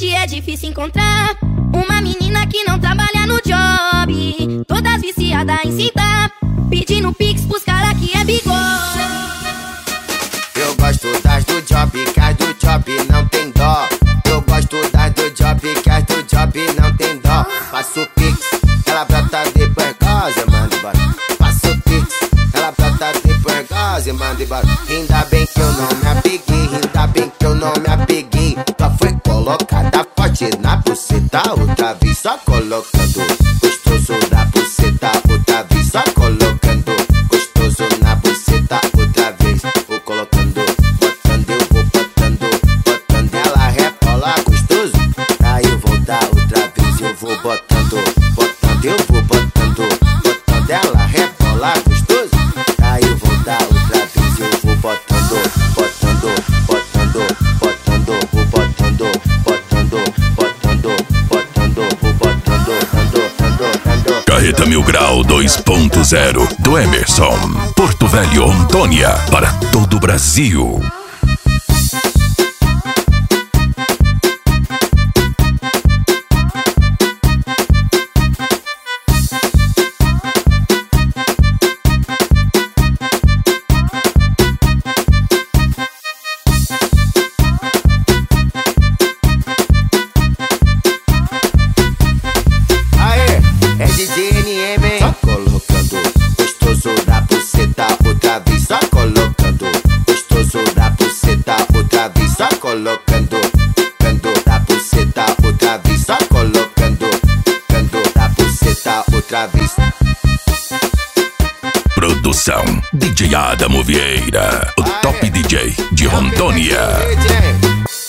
dia é difícil encontrar uma menina que não trabalha no job, todas viciadas em cinta, pedindo pix pros cara que é bigode. Eu gosto das do job, que as do job não tem dó. Eu gosto das do job, que as do job não tem dó. Faço pix, ela brota depois goza, manda embora. Faço pix, ela brota depois goza, manda embora. Ainda bem que eu não me apeguei, ainda bem que eu não me apeguei. Só foi colocada forte na buceta, outra vez só colocando. Gostoso da buceta, outra vez só colocando. Gostoso na buceta, outra vez. Vou colocando, botando, eu vou botando, botando, ela rebola gostoso. Aí eu vou dar outra vez, eu vou botando, botando, eu vou botando, botando, ela rebola gostoso. Aí eu vou dar outra vez, eu vou botando, botando, botando, botando, vou botando, botando, botando, botando, vou botando, dando. Carreta Mil Grau 2.0 do Emerson, Porto Velho, Rondônia, para todo o Brasil. Só colocando, gostoso da buceta, outra vez só colocando. Gostoso da buceta, outra vez só colocando. Cando da buceta, outra vez só colocando. Cando da buceta, outra vez. Produção DJ Adamo Vieira, o top DJ de Rondônia.